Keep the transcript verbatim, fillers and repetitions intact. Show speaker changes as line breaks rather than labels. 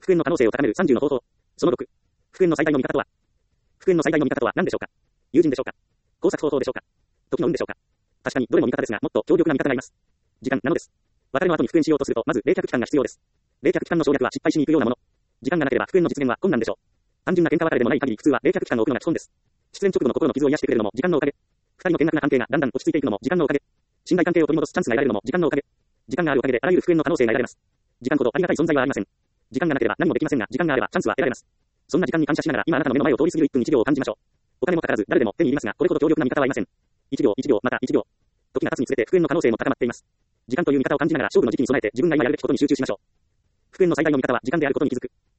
復縁の可能性を高めるさんじゅうの方法。そのろく。復縁の最大の見方とは。復縁の最大の見方とは何でしょうか。友人でしょうか。工作方法でしょうか。時の運でしょうか。確かにどれも味方ですが、もっと強力な味方がいます。時間なのです。別れの後に復縁しようとすると、まず冷却期間が必要です。冷却期間の省略は失敗しに行くようなもの。時間がなければ復縁の実現は困難でしょう。単純な喧嘩別れでもない限り普通は冷却期間を置くのが基本です。失恋直後の心の傷を癒してくれるのも時間のおかげ。二人の険悪な関係がだんだん落ち着いていくのも時間のおかげ。信頼関係を取り戻すチャンスが得られるのも時間のおかげ。時間があるおかげであらゆる復縁の可能性が得られます。時間ほどありがたい存在はありません。時間がなければ何もできませんが、時間があればチャンスは得られます。そんな時間に感謝しながら今あなたの目の前を通り過ぎるいっぷんいちびょうを感じましょう。お金もかからず誰でも手に入りますが、これほど強力な味方はいません。いちびょういちびょうまたいちびょう。時が経つにつれて復縁の可能性も高まっています。時間という味方を感じながら勝負の時期に備えて自分が今やるべきことに集中しましょう。復縁の最大の味方は時間であることに気づく。